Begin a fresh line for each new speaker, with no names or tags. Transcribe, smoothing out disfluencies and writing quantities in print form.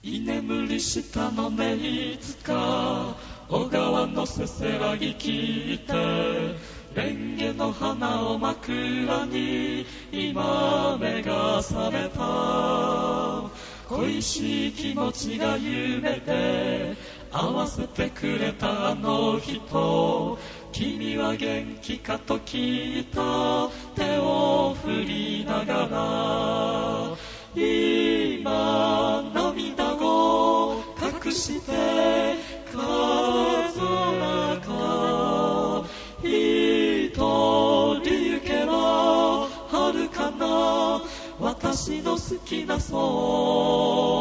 居眠りしたのねいつか小川のせせらぎ聞いてレンゲの花を枕に今目が覚めた恋しい気持ちが夢で合わせてくれたあの人君は元気かと聞いた手を振りながら今涙を隠して風の中一人行けば遥かな私の好きなそう